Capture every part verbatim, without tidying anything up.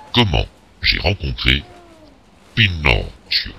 Comment j'ai rencontré Pinocchio.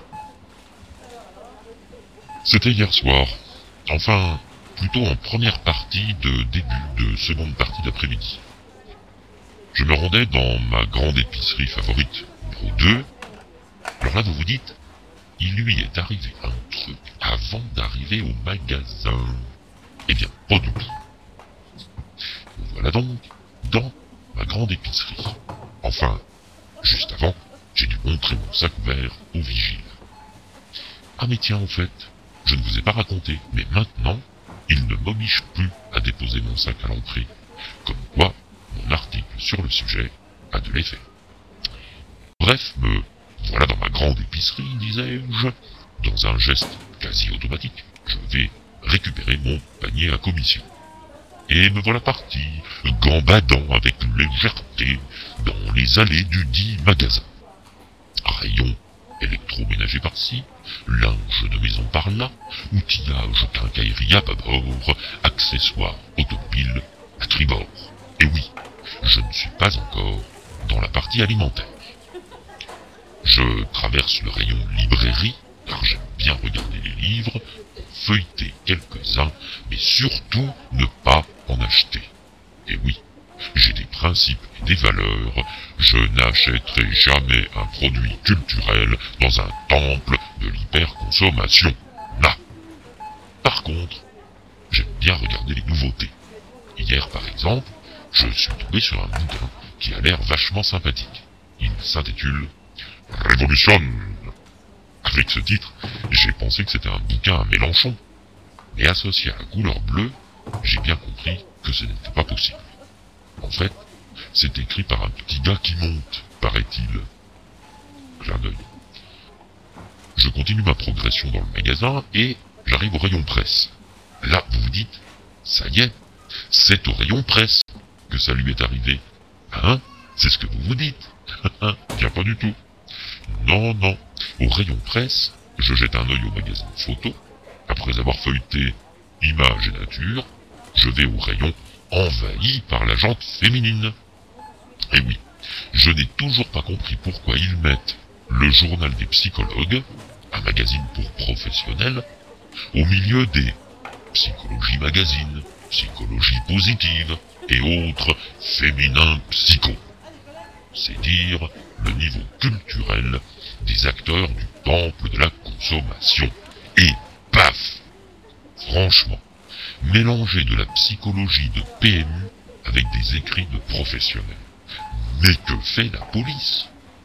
C'était hier soir, enfin, plutôt en première partie de début de seconde partie d'après-midi. Je me rendais dans ma grande épicerie favorite, numéro deux. Alors là, vous vous dites, il lui est arrivé un truc avant d'arriver au magasin. Eh bien, pas du tout. Voilà donc, dans ma grande épicerie. Enfin, juste avant, j'ai dû montrer mon sac vert au vigile. Ah mais tiens, en fait, je ne vous ai pas raconté, mais maintenant, il ne m'oblige plus à déposer mon sac à l'entrée. Comme quoi, mon article sur le sujet a de l'effet. Bref, me voilà dans ma grande épicerie, disais-je. Dans un geste quasi automatique, je vais récupérer mon panier à commission. Et me voilà parti, gambadant avec légèreté dans les allées du dit magasin. Rayon électroménager par-ci, linge de maison par-là, outillage quincaillerie à bâbord, accessoires automobiles à tribord. Et oui, je ne suis pas encore dans la partie alimentaire. Je traverse le rayon librairie, car j'aime bien regarder les livres, en feuilleter quelques-uns, mais surtout ne pas en acheter. Et oui, j'ai des principes et des valeurs, je n'achèterai jamais un produit culturel dans un temple de l'hyperconsommation. Là. Par contre, j'aime bien regarder les nouveautés. Hier, par exemple, je suis tombé sur un bouquin qui a l'air vachement sympathique. Il s'intitule « Révolution ». Avec ce titre, j'ai pensé que c'était un bouquin à Mélenchon. Mais associé à la couleur bleue, j'ai bien compris que ce n'était pas possible. En fait, c'est écrit par un petit gars qui monte, paraît-il. Clin d'œil. Je continue ma progression dans le magasin et j'arrive au rayon presse. Là, vous vous dites, ça y est, c'est au rayon presse que ça lui est arrivé. Hein? C'est ce que vous vous dites. Bien pas du tout. Non, non. Au rayon presse, je jette un œil au magasin photo. Après avoir feuilleté images et nature, je vais au rayon envahi par la jante féminine. Et oui, je n'ai toujours pas compris pourquoi ils mettent le journal des psychologues, un magazine pour professionnels, au milieu des psychologie magazine, psychologie positive et autres féminins psycho. C'est dire le niveau culturel des acteurs du temple de la consommation. Et paf! Franchement, mélanger de la psychologie de P M U avec des écrits de professionnels. Mais que fait la police?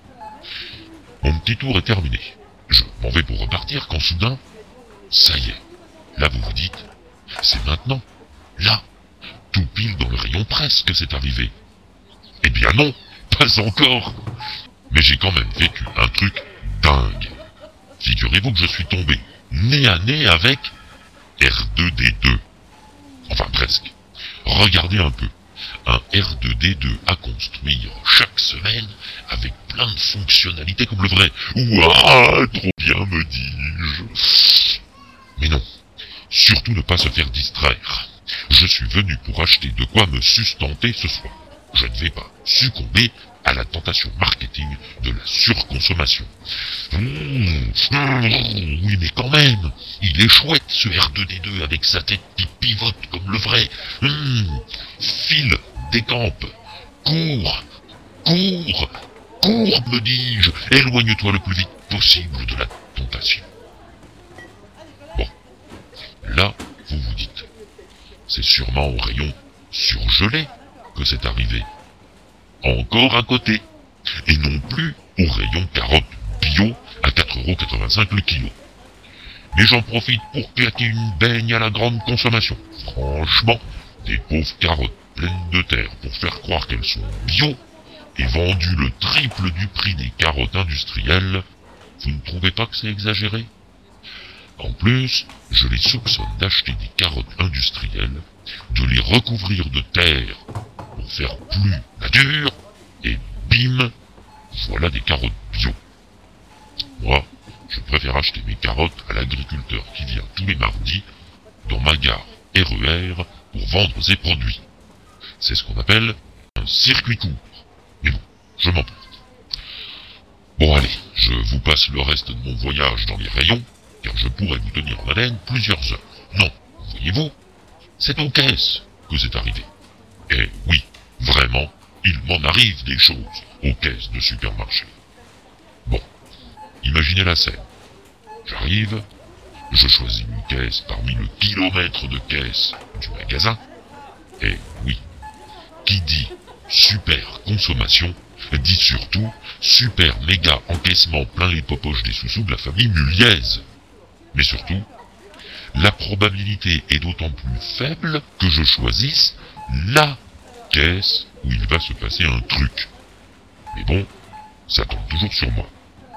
Mon petit tour est terminé. Je m'en vais pour repartir quand soudain, ça y est. Là vous vous dites, c'est maintenant, là, tout pile dans le rayon presse que c'est arrivé. Eh bien non, pas encore. Mais j'ai quand même vécu un truc dingue. Figurez-vous que je suis tombé nez à nez avec R deux D deux. Enfin presque. Regardez un peu. Un R deux D deux à construire chaque semaine avec plein de fonctionnalités comme le vrai. Ouah, trop bien me dis-je. Mais non. Surtout ne pas se faire distraire. Je suis venu pour acheter de quoi me sustenter ce soir. Je ne vais pas succomber à la tentation marketing de la surconsommation. Mmh, mmh, oui, mais quand même, il est chouette ce R deux D deux avec sa tête qui pivote comme le vrai. Mmh, file, décampe, cours, cours, cours, me dis-je, éloigne-toi le plus vite possible de la tentation. Bon, là, vous vous dites, c'est sûrement au rayon surgelé que c'est arrivé. Encore à côté. Et non plus au rayon carottes bio à quatre euros quatre-vingt-cinq le kilo. Mais j'en profite pour claquer une baigne à la grande consommation. Franchement, des pauvres carottes pleines de terre pour faire croire qu'elles sont bio et vendues le triple du prix des carottes industrielles, vous ne trouvez pas que c'est exagéré? En plus, je les soupçonne d'acheter des carottes industrielles, de les recouvrir de terre pour faire plus nature, et bim, voilà des carottes bio. Moi, je préfère acheter mes carottes à l'agriculteur qui vient tous les mardis dans ma gare R E R pour vendre ses produits. C'est ce qu'on appelle un circuit court. Mais bon, je m'en porte. Bon allez, je vous passe le reste de mon voyage dans les rayons, car je pourrais vous tenir en haleine plusieurs heures. Non, voyez-vous, c'est aux caisses que c'est arrivé. Et oui, vraiment, il m'en arrive des choses aux caisses de supermarché. Bon, imaginez la scène. J'arrive, je choisis une caisse parmi le kilomètre de caisses du magasin, et oui, qui dit super consommation, dit surtout super méga encaissement plein les popoches des sous-sous de la famille Muliez. Mais surtout, la probabilité est d'autant plus faible que je choisisse la caisse où il va se passer un truc. Mais bon, ça tombe toujours sur moi.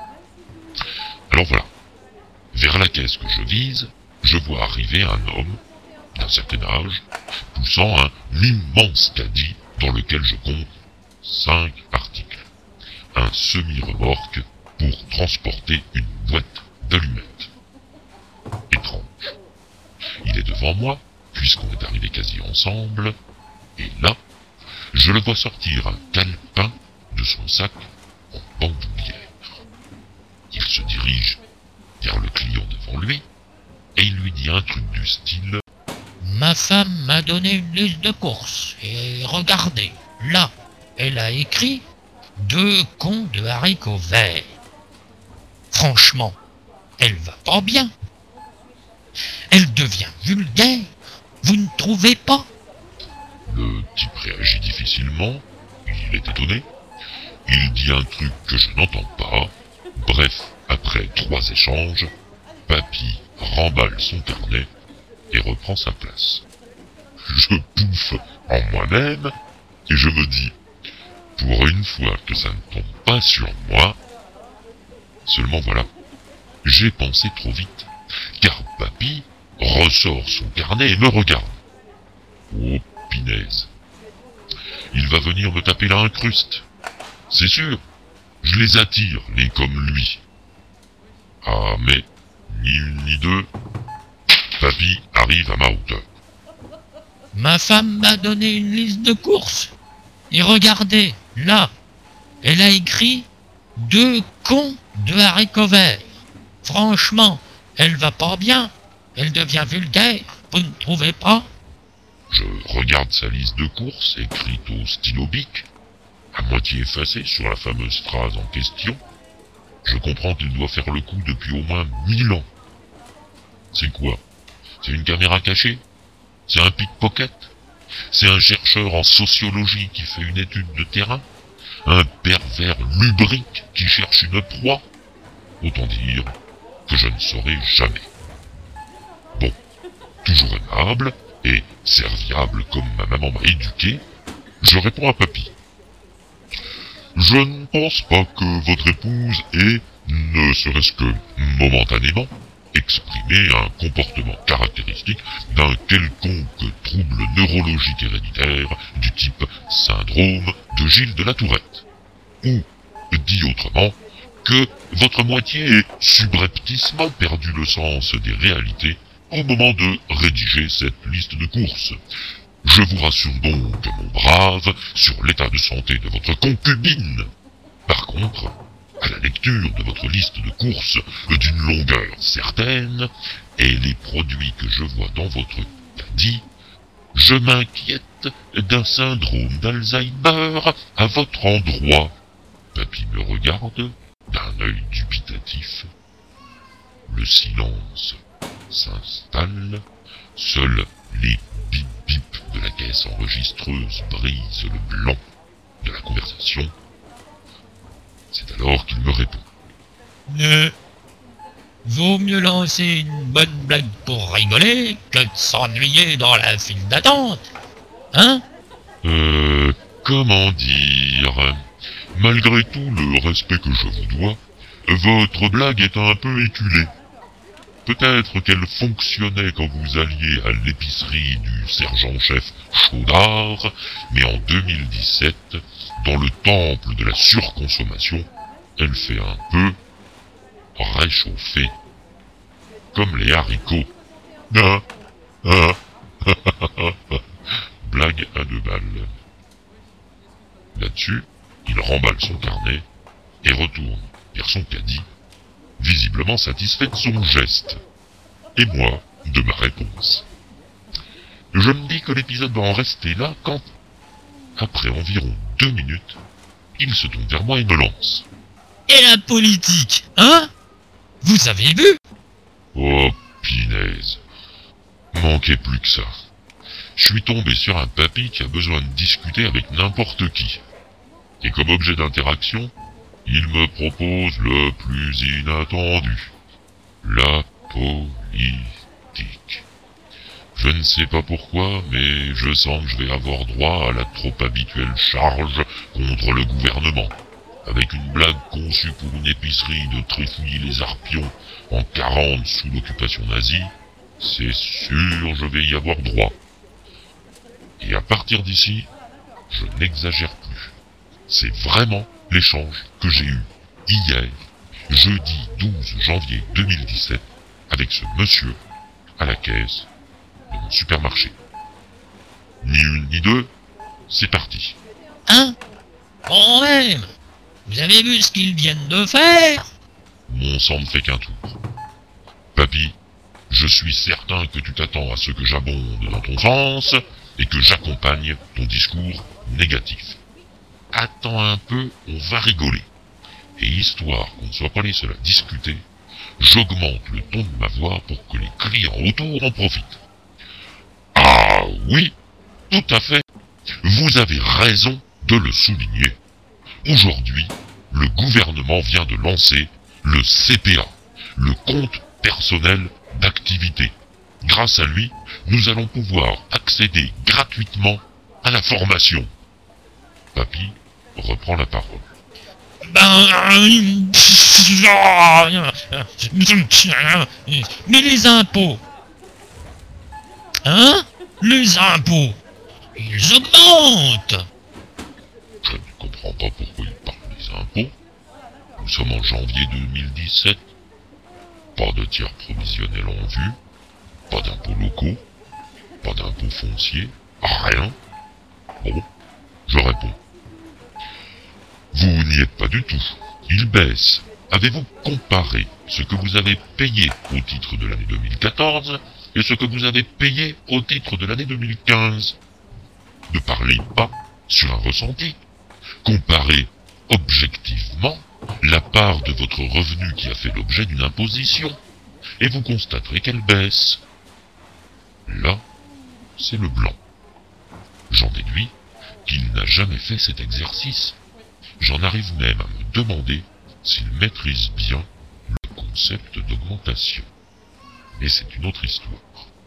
Alors voilà, vers la caisse que je vise, je vois arriver un homme d'un certain âge, poussant un immense caddie dans lequel je compte cinq articles. Un semi-remorque pour transporter une boîte d'allumettes. Étrange. Il est devant moi, puisqu'on est arrivé quasi ensemble, et là, je le vois sortir un calepin de son sac en bandoulière. Il se dirige vers le client devant lui, et il lui dit un truc du style « Ma femme m'a donné une liste de courses, et regardez, là, elle a écrit deux cons de haricots verts. Franchement, elle va pas bien. Elle devient vulgaire, vous ne trouvez pas ?» Le type réagit difficilement, il est étonné, il dit un truc que je n'entends pas, bref, après trois échanges, Papy remballe son carnet et reprend sa place. Je pouffe en moi-même et je me dis, pour une fois que ça ne tombe pas sur moi, seulement voilà, j'ai pensé trop vite, car Papy ressort son carnet et me regarde. Oh, pinaise. Il va venir me taper la incruste. C'est sûr, je les attire, les comme lui. Ah, mais, ni une ni deux, Papy arrive à ma hauteur. « Ma femme m'a donné une liste de courses, et regardez, là, elle a écrit deux cons de haricots verts. Franchement, elle va pas bien, elle devient vulgaire, vous ne trouvez pas ?» Je regarde sa liste de courses, écrite au stylo bic, à moitié effacée sur la fameuse phrase en question. Je comprends qu'il doit faire le coup depuis au moins mille ans. C'est quoi? C'est une caméra cachée? C'est un pickpocket? C'est un chercheur en sociologie qui fait une étude de terrain? Un pervers lubrique qui cherche une proie? Autant dire que je ne saurai jamais. Bon, toujours aimable et serviable comme ma maman m'a éduqué, je réponds à Papy. Je ne pense pas que votre épouse ait, ne serait-ce que momentanément, exprimé un comportement caractéristique d'un quelconque trouble neurologique héréditaire du type syndrome de Gilles de la Tourette. Ou, dit autrement, que votre moitié ait subrepticement perdu le sens des réalités au moment de rédiger cette liste de courses. Je vous rassure donc, mon brave, sur l'état de santé de votre concubine. Par contre, à la lecture de votre liste de courses d'une longueur certaine, et les produits que je vois dans votre caddie, je m'inquiète d'un syndrome d'Alzheimer à votre endroit. Papy me regarde d'un œil dubitatif. Le silence s'installe, seuls les bip-bip de la caisse enregistreuse brisent le blanc de la conversation. C'est alors qu'il me répond. Ne. Vaut mieux lancer une bonne blague pour rigoler que de s'ennuyer dans la file d'attente. Hein? Euh, comment dire? Malgré tout le respect que je vous dois, votre blague est un peu éculée. Peut-être qu'elle fonctionnait quand vous alliez à l'épicerie du sergent-chef Chaudard, mais en deux mille dix-sept, dans le temple de la surconsommation, elle fait un peu réchauffer, comme les haricots. Ah, ah, blague à deux balles. Là-dessus, il remballe son carnet et retourne vers son caddie, visiblement satisfait de son geste, et moi de ma réponse. Je me dis que l'épisode va en rester là quand, après environ deux minutes, il se tourne vers moi et me lance. Et la politique, hein? Vous avez vu? Oh, pinaise. Manquait plus que ça. Je suis tombé sur un papy qui a besoin de discuter avec n'importe qui. Et comme objet d'interaction, il me propose le plus inattendu. La politique. Je ne sais pas pourquoi, mais je sens que je vais avoir droit à la trop habituelle charge contre le gouvernement. Avec une blague conçue pour une épicerie de Tréfouilly les Arpions en quarante sous l'occupation nazie, c'est sûr je vais y avoir droit. Et à partir d'ici, je n'exagère plus. C'est vraiment l'échange que j'ai eu hier, jeudi douze janvier deux mille dix-sept, avec ce monsieur à la caisse de mon supermarché. Ni une ni deux, c'est parti. Hein? Quand même! Vous avez vu ce qu'ils viennent de faire? Mon sang ne fait qu'un tour. Papy, je suis certain que tu t'attends à ce que j'abonde dans ton sens et que j'accompagne ton discours négatif. Attends un peu, on va rigoler. Et histoire qu'on ne soit pas les seuls à discuter, j'augmente le ton de ma voix pour que les clients autour en profitent. Ah oui, tout à fait. Vous avez raison de le souligner. Aujourd'hui, le gouvernement vient de lancer le C P A, le compte personnel d'activité. Grâce à lui, nous allons pouvoir accéder gratuitement à la formation. Papy reprend la parole. Ben... Mais les impôts... Hein? Les impôts... Ils augmentent! Je ne comprends pas pourquoi il parle des impôts. Nous sommes en janvier deux mille dix-sept. Pas de tiers provisionnel en vue. Pas d'impôts locaux. Pas d'impôts fonciers. Rien. Bon, je réponds. Vous n'y êtes pas du tout. Il baisse. Avez-vous comparé ce que vous avez payé au titre de l'année deux mille quatorze et ce que vous avez payé au titre de l'année deux mille quinze? Ne parlez pas sur un ressenti. Comparez objectivement la part de votre revenu qui a fait l'objet d'une imposition, et vous constaterez qu'elle baisse. Là, c'est le blanc. J'en déduis qu'il n'a jamais fait cet exercice. J'en arrive même à me demander s'il maîtrise bien le concept d'augmentation. Mais c'est une autre histoire.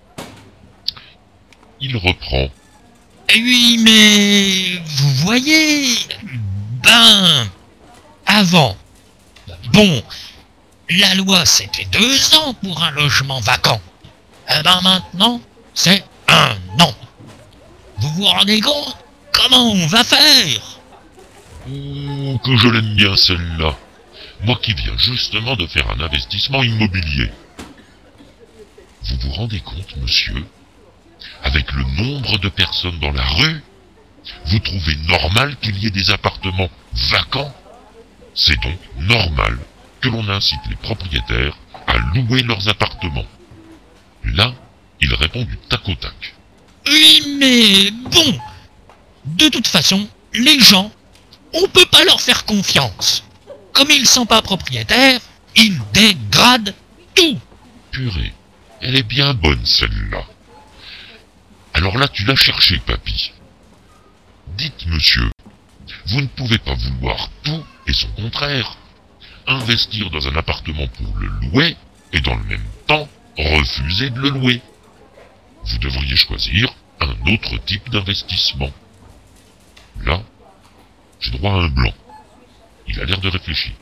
Il reprend. Oui, mais... Vous voyez... Ben... Avant... Bon... La loi, c'était deux ans pour un logement vacant. Eh ben maintenant, c'est un an. Vous vous rendez compte? Comment on va faire? Oh, que je l'aime bien celle-là. Moi qui viens justement de faire un investissement immobilier. Vous vous rendez compte, monsieur? Avec le nombre de personnes dans la rue, vous trouvez normal qu'il y ait des appartements vacants? C'est donc normal que l'on incite les propriétaires à louer leurs appartements. Là, il répond du tac au tac. Oui, mais bon... De toute façon, les gens, on peut pas leur faire confiance. Comme ils sont pas propriétaires, ils dégradent tout. Purée, elle est bien bonne celle-là. Alors là, tu l'as cherché, papy. Dites, monsieur, vous ne pouvez pas vouloir tout et son contraire. Investir dans un appartement pour le louer et dans le même temps refuser de le louer. Vous devriez choisir un autre type d'investissement. Là, j'ai droit à un blanc. Il a l'air de réfléchir.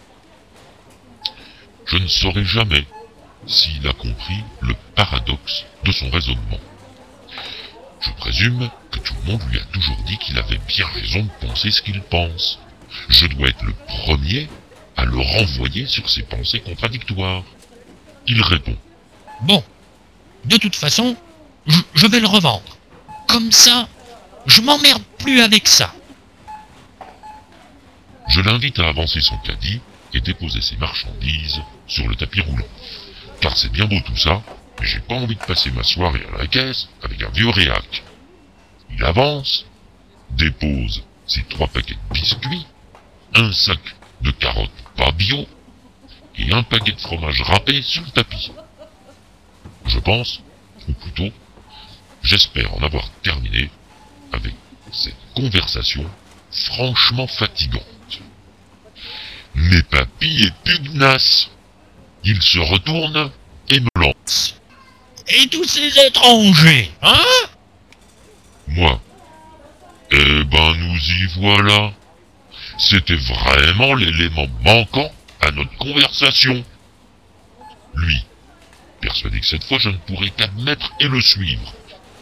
Je ne saurai jamais s'il a compris le paradoxe de son raisonnement. Je présume que tout le monde lui a toujours dit qu'il avait bien raison de penser ce qu'il pense. Je dois être le premier à le renvoyer sur ses pensées contradictoires. Il répond. Bon, de toute façon, je, je vais le revendre. Comme ça, je m'emmerde plus avec ça. Je l'invite à avancer son caddie et déposer ses marchandises sur le tapis roulant. Car c'est bien beau tout ça, mais j'ai pas envie de passer ma soirée à la caisse avec un vieux réac. Il avance, dépose ses trois paquets de biscuits, un sac de carottes pas bio, et un paquet de fromage râpé sur le tapis. Je pense, ou plutôt, j'espère en avoir terminé avec cette conversation franchement fatigante. Mais papy est pugnace. Il se retourne et me lance. Et tous ces étrangers, hein? Moi, eh ben nous y voilà. C'était vraiment l'élément manquant à notre conversation. Lui, persuadé que cette fois je ne pourrais qu'admettre et le suivre.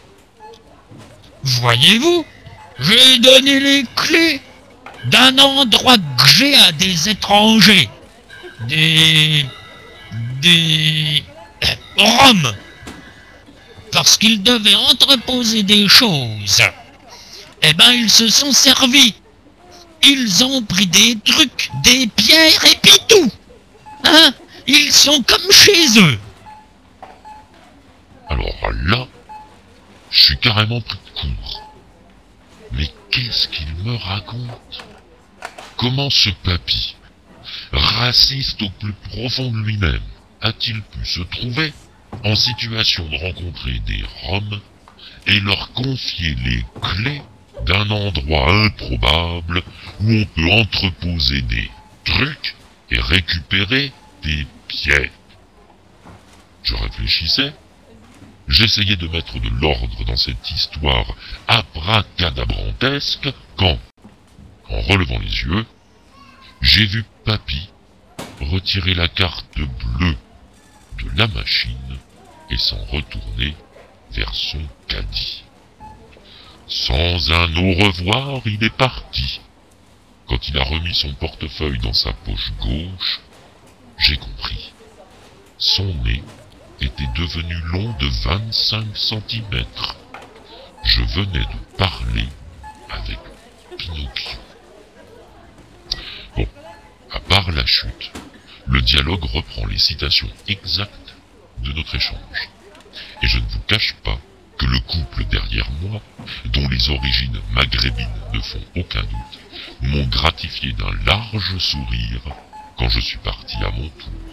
Voyez-vous, j'ai donné les clés d'un endroit que j'ai à des étrangers. Des... des... Roms. Parce qu'ils devaient entreposer des choses. Eh ben, ils se sont servis. Ils ont pris des trucs, des pierres et puis tout. Hein? Ils sont comme chez eux. Alors là, je suis carrément pris de court. Mais qu'est-ce qu'il me raconte? Comment ce papy, raciste au plus profond de lui-même, a-t-il pu se trouver en situation de rencontrer des Roms et leur confier les clés d'un endroit improbable où on peut entreposer des trucs et récupérer des pierres? Je réfléchissais, j'essayais de mettre de l'ordre dans cette histoire abracadabrantesque quand, en relevant les yeux, j'ai vu papy retirer la carte bleue de la machine et s'en retourner vers son caddie. Sans un au revoir, il est parti. Quand il a remis son portefeuille dans sa poche gauche, j'ai compris. Son nez était devenu long de vingt-cinq centimètres. Je venais de parler avec Pinocchio. Bon, à part la chute, le dialogue reprend les citations exactes de notre échange. Et je ne vous cache pas que le couple derrière moi, dont les origines maghrébines ne font aucun doute, m'ont gratifié d'un large sourire quand je suis parti à mon tour.